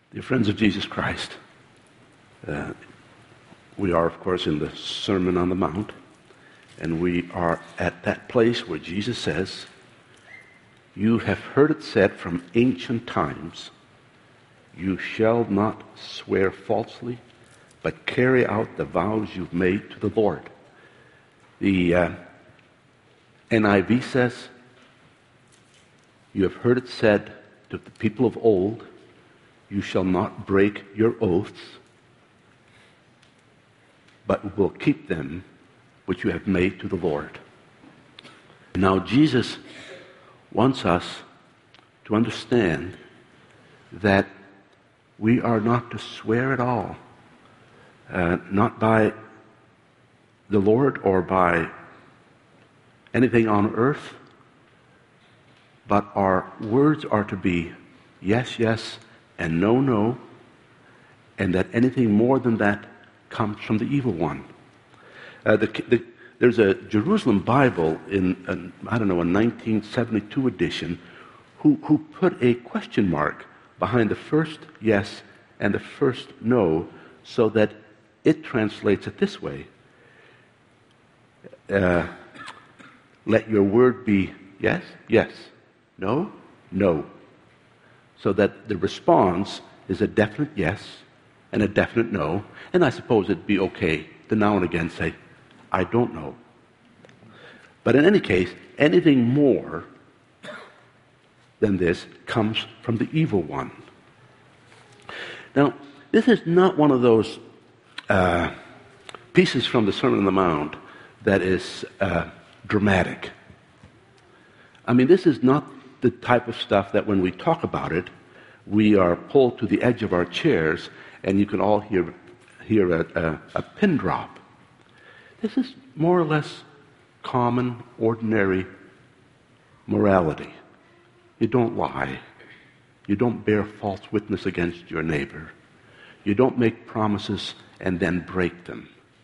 Dear friends of Jesus Christ, we are, of course, in the Sermon on the Mount, and we are at that place where Jesus says, "You have heard it said from ancient times, you shall not swear falsely, but carry out the vows you've made to the Lord." The NIV says, "You have heard it said to the people of old, you shall not break your oaths, but will keep them which you have made to the Lord." Now Jesus wants us to understand that we are not to swear at all, not by the Lord or by anything on earth, but our words are to be yes, yes, and no, no, and that anything more than that comes from the evil one. There's a Jerusalem Bible in a 1972 edition who put a question mark behind the first yes and the first no, so that it translates it this way. Let your word be yes, yes, no, no. So that the response is a definite yes and a definite no. And I suppose it'd be okay to now and again say, "I don't know." But in any case, anything more than this comes from the evil one. Now, this is not one of those pieces from the Sermon on the Mount that is dramatic. I mean, this is not the type of stuff that when we talk about it, we are pulled to the edge of our chairs and you can all hear a pin drop. This is more or less common, ordinary morality. You don't lie. You don't bear false witness against your neighbor. You don't make promises and then break them.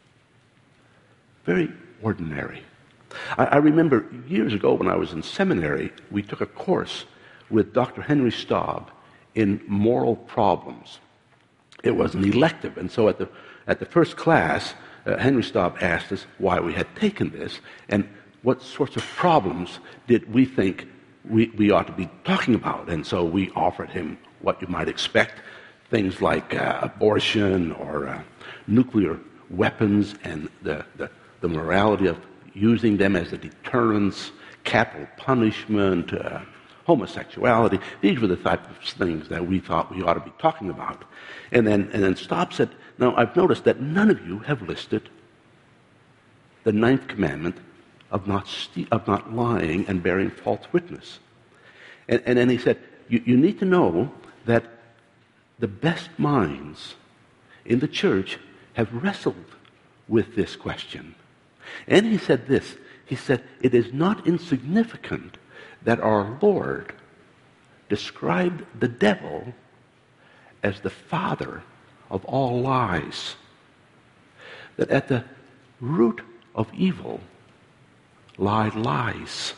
Very ordinary. I remember years ago when I was in seminary, we took a course with Dr. Henry Staub in moral problems. It was an elective, and so at the first class, Henry Staub asked us why we had taken this and what sorts of problems did we think we ought to be talking about. And so we offered him what you might expect, things like abortion or nuclear weapons and the morality of using them as a deterrence, capital punishment, homosexuality. These were the type of things that we thought we ought to be talking about. And then Staub said, "Now, I've noticed that none of you have listed the 9th commandment of not lying and bearing false witness." And then he said, you need to know that the best minds in the church have wrestled with this question. And he said this, he said, "It is not insignificant that our Lord described the devil as the father of all lies. That at the root of evil lie lies."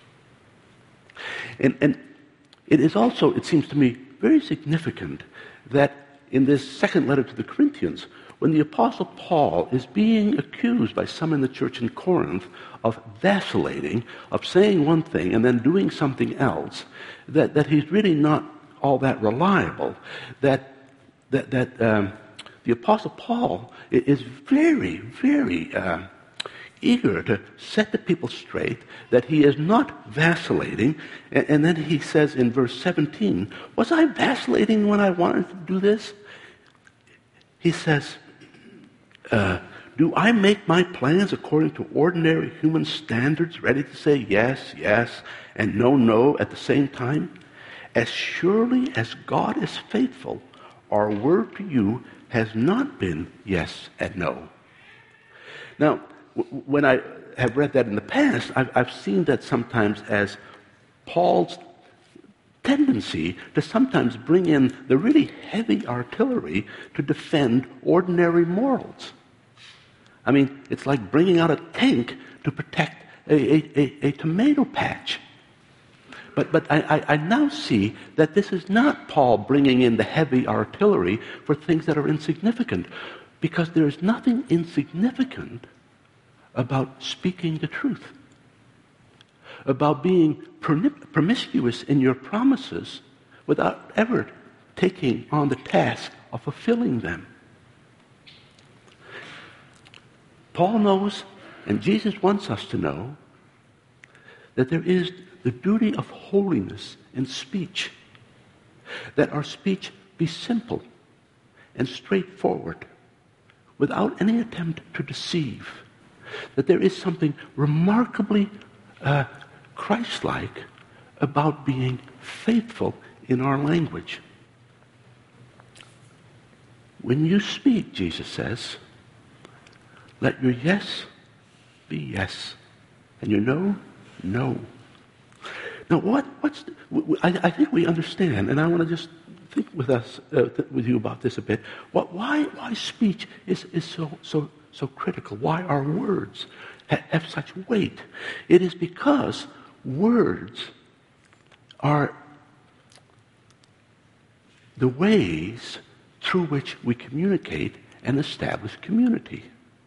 And it is also, it seems to me, very significant that in this second letter to the Corinthians, when the Apostle Paul is being accused by some in the church in Corinth of vacillating, of saying one thing and then doing something else, that he's really not all that reliable, that the Apostle Paul is very, very eager to set the people straight, that he is not vacillating. And then he says in verse 17, "Was I vacillating when I wanted to do this?" He says, "Do I make my plans according to ordinary human standards, ready to say yes, yes, and no, no at the same time? As surely as God is faithful, our word to you has not been yes and no." Now, when I have read that in the past, I've seen that sometimes as Paul's tendency to sometimes bring in the really heavy artillery to defend ordinary morals. I mean, it's like bringing out a tank to protect a tomato patch. But I now see that this is not Paul bringing in the heavy artillery for things that are insignificant, because there is nothing insignificant about speaking the truth, about being promiscuous in your promises without ever taking on the task of fulfilling them. Paul knows, and Jesus wants us to know, that there is the duty of holiness in speech, that our speech be simple and straightforward, without any attempt to deceive, that there is something remarkably Christ-like about being faithful in our language. When you speak, Jesus says, let your yes be yes, and your no, no. Now, I think we understand, and I want to just think with you about this a bit. Why speech is so critical? Why our words have such weight? It is because words are the ways through which we communicate and establish community.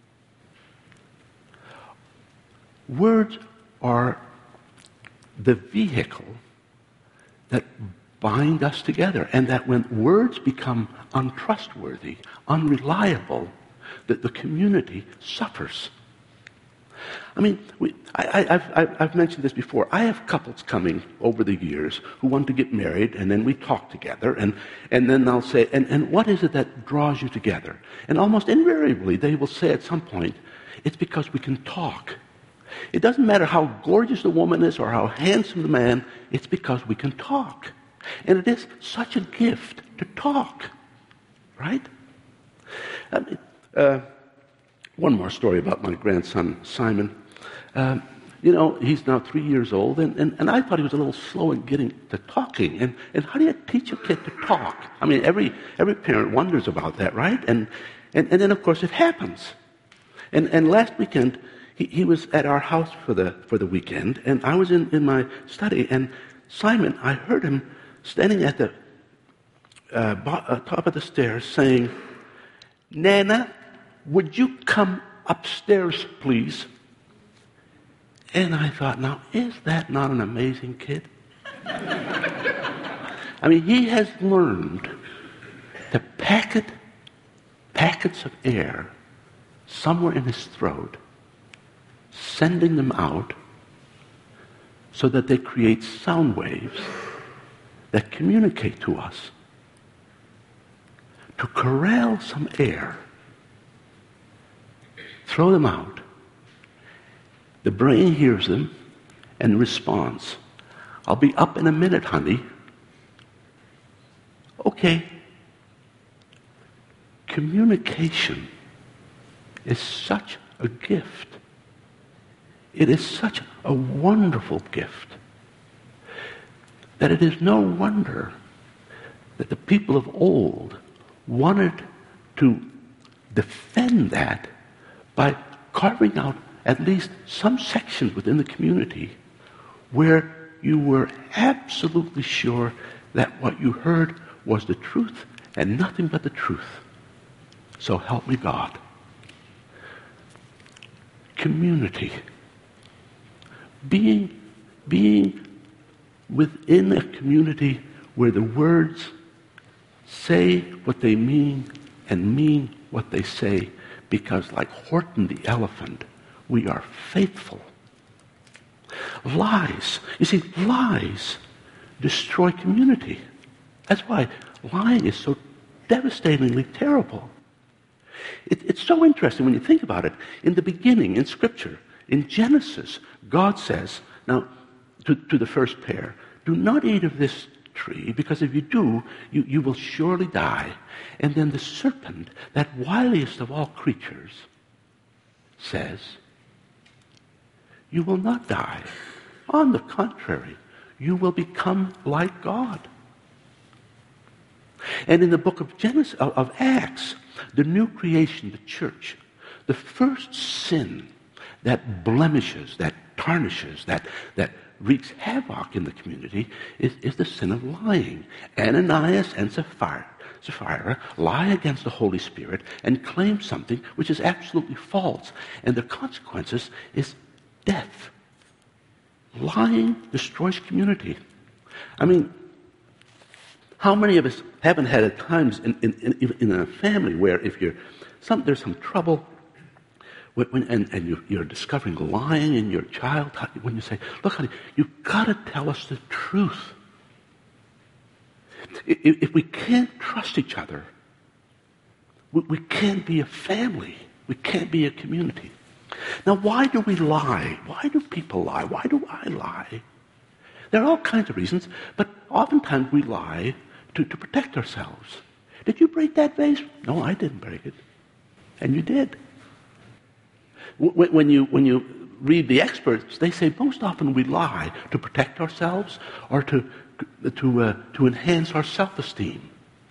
Words are the vehicle that bind us together, and that when words become untrustworthy, unreliable, that the community suffers. I mean, I've mentioned this before. I have couples coming over the years who want to get married, and then we talk together, and then they'll say, and what is it that draws you together? And almost invariably, they will say at some point, it's because we can talk. It doesn't matter how gorgeous the woman is or how handsome the man, it's because we can talk. And it is such a gift to talk, right? I mean, one more story about my grandson, Simon. He's now 3 years old, and I thought he was a little slow in getting to talking. And how do you teach a kid to talk? I mean, every parent wonders about that, right? And then, of course, it happens. And last weekend, he was at our house for the weekend, and I was in my study, and Simon, I heard him standing at the top of the stairs saying, "Nana, would you come upstairs, please?" And I thought, now, is that not an amazing kid? I mean, he has learned to packets of air somewhere in his throat, sending them out so that they create sound waves that communicate to us. To corral some air, throw them out. The brain hears them and responds. "I'll be up in a minute, honey." Okay. Communication is such a gift. It is such a wonderful gift that it is no wonder that the people of old wanted to defend that by carving out at least some sections within the community where you were absolutely sure that what you heard was the truth and nothing but the truth. So help me God. Community. Being within a community where the words say what they mean and mean what they say, because like Horton the elephant, we are faithful. Lies. You see, lies destroy community. That's why lying is so devastatingly terrible. It's so interesting when you think about it. In the beginning, in Scripture, in Genesis, God says, now, to the first pair, do not eat of this tree, because if you do, you will surely die. And then the serpent, that wiliest of all creatures, says, you will not die. On the contrary, you will become like God. And in the book of Acts, the new creation, the church, the first sin that blemishes, that tarnishes, that wreaks havoc in the community is the sin of lying. Ananias and Sapphira lie against the Holy Spirit and claim something which is absolutely false. And the consequences is death. Lying destroys community. I mean, how many of us haven't had at times in a family where if there's some trouble, and you're discovering lying in your child, when you say, look, honey, you've got to tell us the truth. If we can't trust each other, we can't be a family. We can't be a community. Now, why do we lie? Why do people lie? Why do I lie? There are all kinds of reasons, but oftentimes we lie to protect ourselves. Did you break that vase? No, I didn't break it. And you did. When you read the experts, they say most often we lie to protect ourselves or to enhance our self-esteem.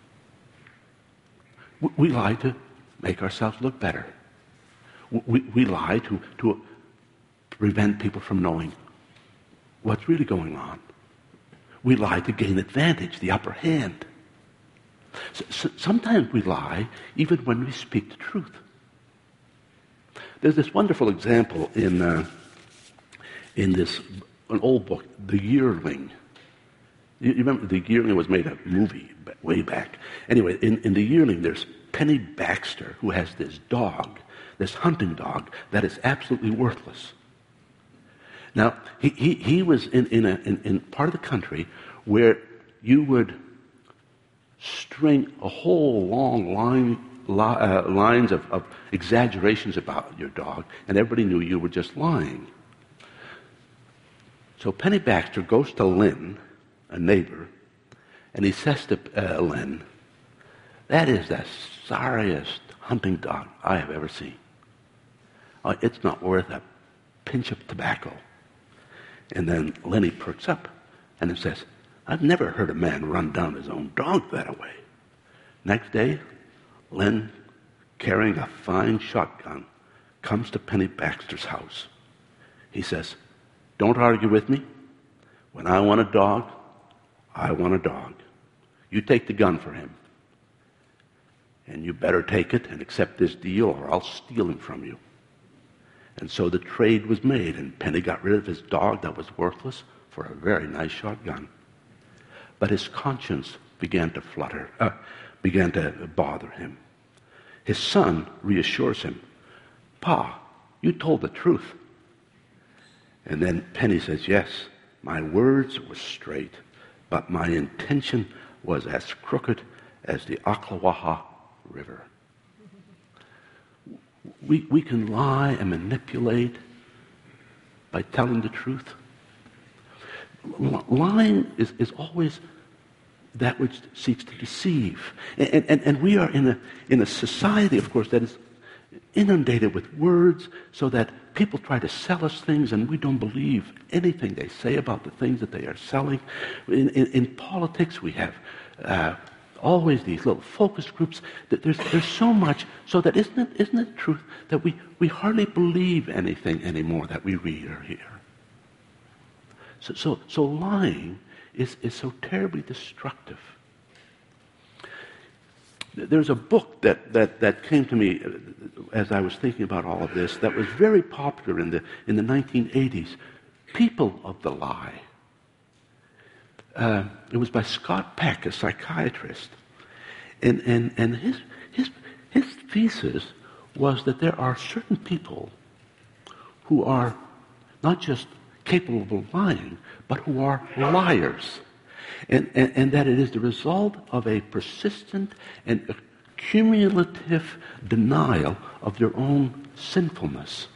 We lie to make ourselves look better. We lie to prevent people from knowing what's really going on. We lie to gain advantage, the upper hand. Sometimes we lie even when we speak the truth. There's this wonderful example in an old book, The Yearling. You remember The Yearling was made a movie way back. Anyway, in The Yearling, there's Penny Baxter, who has this dog, this hunting dog, that is absolutely worthless. Now, he was in part of the country where you would string a whole long lines of exaggerations about your dog, and everybody knew you were just lying. So Penny Baxter goes to Lynn, a neighbor, and he says to Lynn, that is the sorriest hunting dog I have ever seen. It's not worth a pinch of tobacco. And then Lenny perks up and then says, I've never heard a man run down his own dog that way. Next day, Len, carrying a fine shotgun, comes to Penny Baxter's house. He says, don't argue with me. When I want a dog, I want a dog. You take the gun for him. And you better take it and accept this deal or I'll steal him from you. And so the trade was made, and Penny got rid of his dog that was worthless for a very nice shotgun. But his conscience began to bother him. His son reassures him, Pa, you told the truth. And then Penny says, yes, my words were straight, but my intention was as crooked as the Ocklawaha River. We can lie and manipulate by telling the truth. Lying is always that which seeks to deceive. And we are in a society, of course, that is inundated with words so that people try to sell us things and we don't believe anything they say about the things that they are selling. In politics, we have always these little focus groups. That there's so much, so that isn't it the truth that we hardly believe anything anymore that we read or hear. So lying is so terribly destructive. There's a book that came to me as I was thinking about all of this that was very popular in the 1980s, People of the Lie. It was by Scott Peck, a psychiatrist. And his thesis was that there are certain people who are not just capable of lying, but who are liars. And that it is the result of a persistent and cumulative denial of their own sinfulness.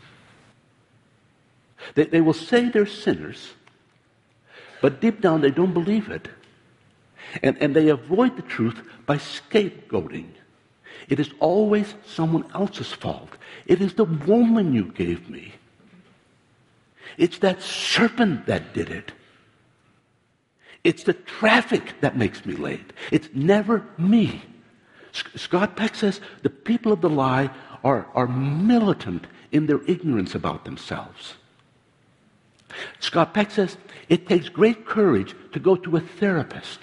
They will say they're sinners, but deep down they don't believe it. And they avoid the truth by scapegoating. It is always someone else's fault. It is the woman you gave me. It's that serpent that did it. It's the traffic that makes me late. It's never me. Scott Peck says the people of the lie are militant in their ignorance about themselves. Scott Peck says, it takes great courage to go to a therapist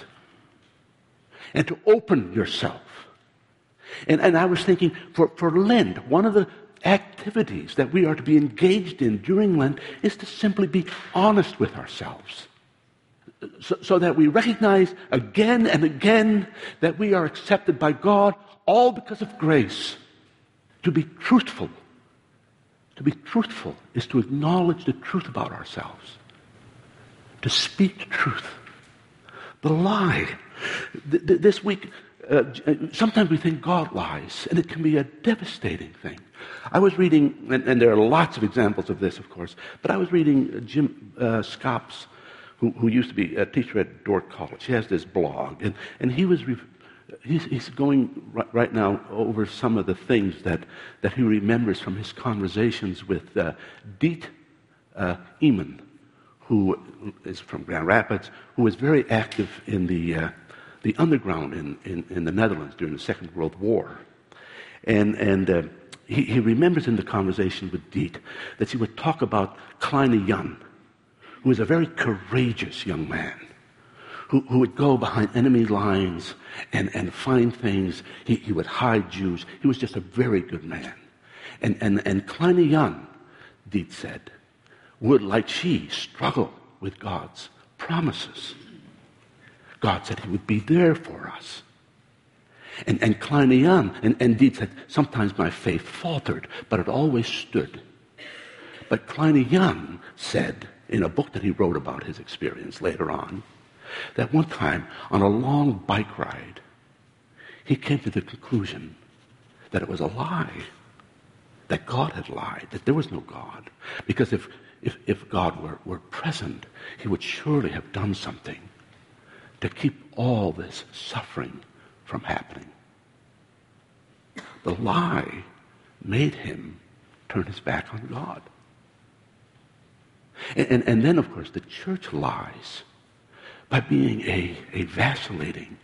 and to open yourself. And I was thinking, for Lent, one of the activities that we are to be engaged in during Lent is to simply be honest with ourselves. So that we recognize again and again that we are accepted by God, all because of grace. To be truthful. To be truthful is to acknowledge the truth about ourselves. To speak the truth. The lie. This week, sometimes we think God lies, and it can be a devastating thing. I was reading, and there are lots of examples of this, of course, but I was reading Jim Scops, who used to be a teacher at Dordt College. He has this blog, and he's going right now over some of the things that he remembers from his conversations with Diet Eman, who is from Grand Rapids, who was very active in the underground in the Netherlands during the Second World War. And he remembers in the conversation with Diet that he would talk about Kleine Jan, who was a very courageous young man, who would go behind enemy lines and find things. He would hide Jews. He was just a very good man. And Kleine Jan, Diet said, would, like she, struggle with God's promises. God said he would be there for us. And Kleine Jan, and Diet said, sometimes my faith faltered, but it always stood. But Kleine Jan said, in a book that he wrote about his experience later on, that one time on a long bike ride, he came to the conclusion that it was a lie, that God had lied, that there was no God. Because if God were present, he would surely have done something to keep all this suffering from happening. The lie made him turn his back on God. And then, of course, the church lies by being a vacillating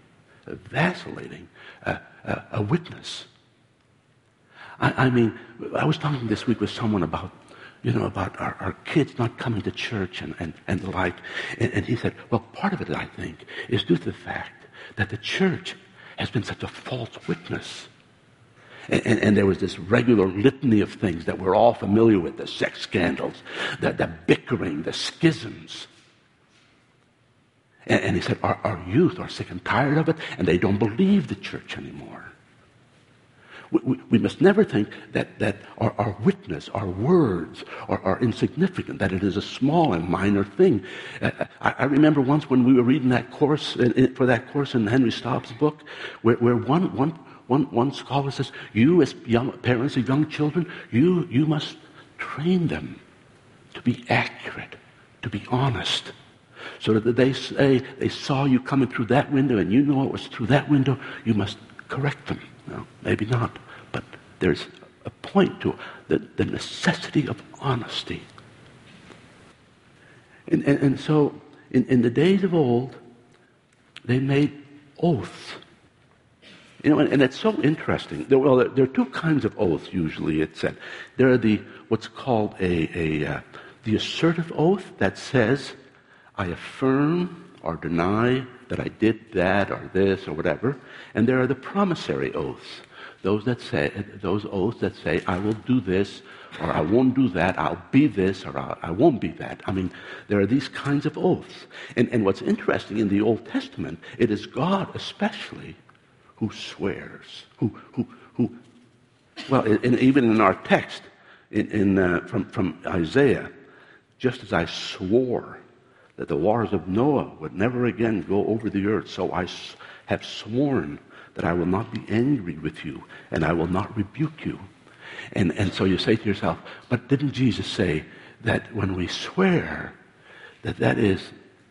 witness. I mean, I was talking this week with someone about our kids not coming to church and the like. And he said, well, part of it, I think, is due to the fact that the church has been such a false witness. And there was this regular litany of things that we're all familiar with, the sex scandals, the bickering, the schisms. And he said, our youth are sick and tired of it, and they don't believe the church anymore. We must never think that our witness, our words are insignificant, that it is a small and minor thing. I remember once when we were reading that course, for that course in Henry Staub's book, where one scholar says, you as parents of young children, you must train them to be accurate, to be honest, so that they say they saw you coming through that window and you know it was through that window, you must correct them. No, maybe not, but there's a point to the necessity of honesty. And so in the days of old, they made oaths. And it's so interesting. There are two kinds of oaths usually, it's said. There are what's called the assertive oath that says, I affirm or deny that I did that or this or whatever. And there are the promissory oaths, those oaths that say, I will do this or I won't do that, I'll be this or I won't be that. I mean, there are these kinds of oaths. And what's interesting in the Old Testament, it is God especially who swears, even in our text, from Isaiah, just as I swore that the waters of Noah would never again go over the earth, so I have sworn that I will not be angry with you, and I will not rebuke you. And so you say to yourself, but didn't Jesus say that when we swear, that is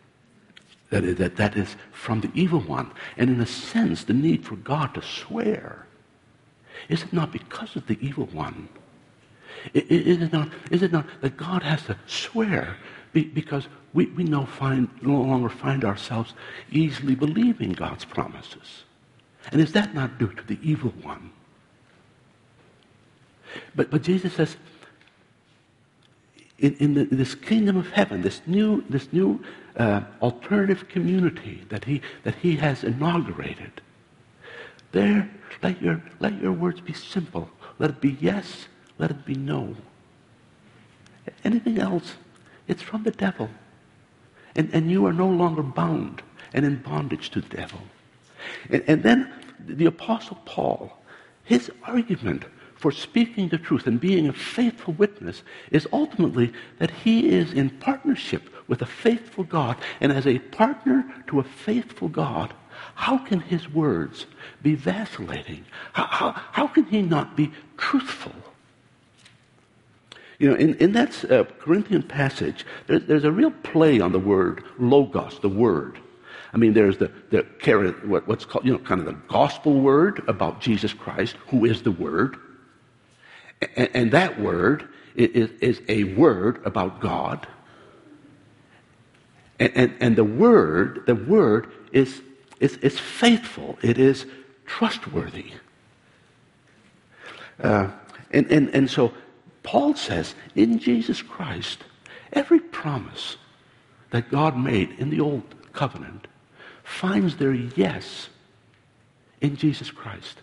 from the evil one? And in a sense, the need for God to swear, is it not because of the evil one? Is it not that God has to swear because we no longer find ourselves easily believing God's promises? And is that not due to the evil one? But Jesus says, this kingdom of heaven, this new alternative community that he has inaugurated. There, let your words be simple. Let it be yes, let it be no. Anything else, it's from the devil. And you are no longer bound and in bondage to the devil. And then the Apostle Paul, his argument for speaking the truth and being a faithful witness is ultimately that he is in partnership with a faithful God. And as a partner to a faithful God, how can his words be vacillating? How can he not be truthful? You know, in that Corinthian passage, there's a real play on the word logos, the word. I mean, there's what's called, kind of the gospel word about Jesus Christ, who is the Word. And that word is a word about God. And the word is faithful. It is trustworthy. And so Paul says, in Jesus Christ, every promise that God made in the Old Covenant finds their yes in Jesus Christ.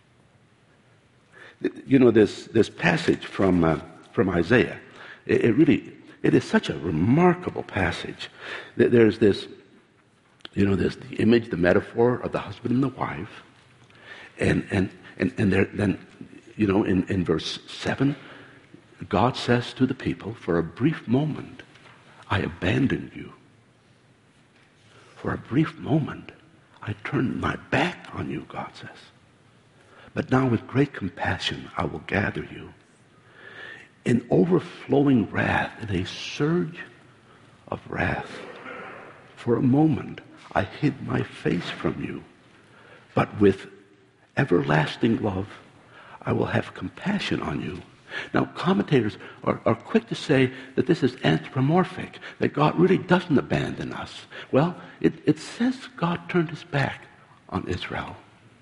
You know, this passage from Isaiah, it is such a remarkable passage. There's this, there's the image, the metaphor of the husband and the wife, and then, in verse 7, God says to the people, for a brief moment, I abandoned you. For a brief moment, I turned my back on you, God says. But now with great compassion, I will gather you. In overflowing wrath, in a surge of wrath, for a moment, I hid my face from you. But with everlasting love, I will have compassion on you. Now, commentators are quick to say that this is anthropomorphic, that God really doesn't abandon us. Well, it says God turned his back on Israel.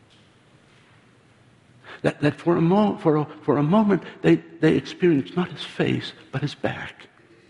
That for a moment they experienced not his face, but his back.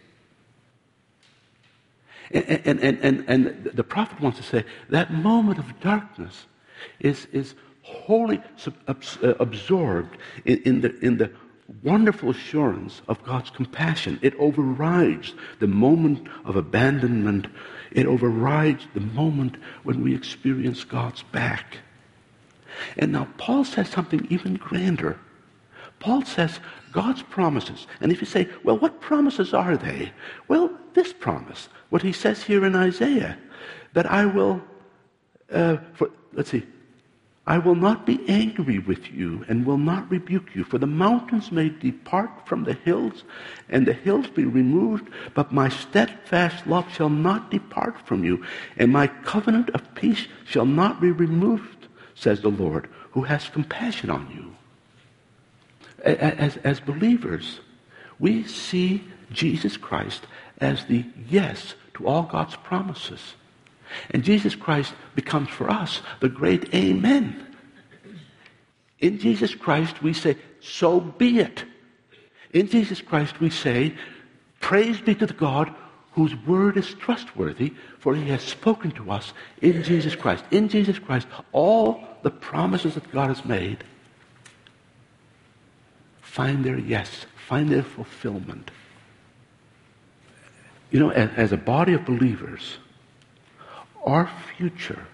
And the prophet wants to say that moment of darkness is wholly absorbed in the wonderful assurance of God's compassion. It overrides the moment of abandonment. It overrides the moment when we experience God's back. And now Paul says something even grander. Paul says God's promises. And if you say, well, what promises are they? Well, this promise, what he says here in Isaiah, that I will, I will not be angry with you and will not rebuke you, for the mountains may depart from the hills and the hills be removed, but my steadfast love shall not depart from you, and my covenant of peace shall not be removed, says the Lord, who has compassion on you. As believers, we see Jesus Christ as the yes to all God's promises. And Jesus Christ becomes for us the great amen. In Jesus Christ we say, so be it. In Jesus Christ we say, praise be to the God whose word is trustworthy, for he has spoken to us in Jesus Christ. In Jesus Christ, all the promises that God has made find their yes, find their fulfillment. You know, as a body of believers, our future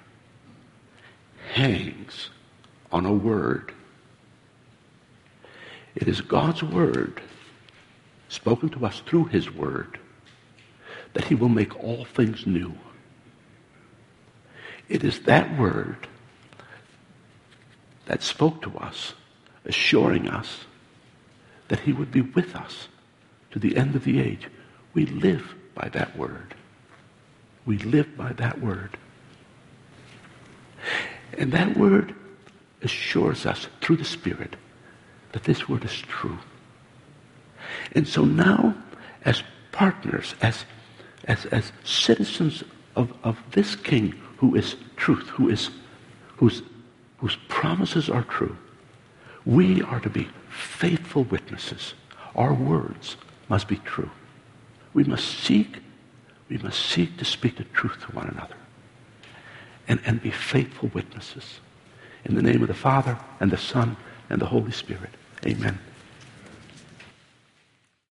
hangs on a word. It is God's word, spoken to us through his word, that he will make all things new. It is that word that spoke to us, assuring us that he would be with us to the end of the age. We live by that word. We live by that word. And that word assures us through the Spirit that this word is true. And so now, as partners, as citizens of this King who is truth, whose promises are true, we are to be faithful witnesses. Our words must be true. We must seek to speak the truth to one another and be faithful witnesses. In the name of the Father and the Son and the Holy Spirit. Amen.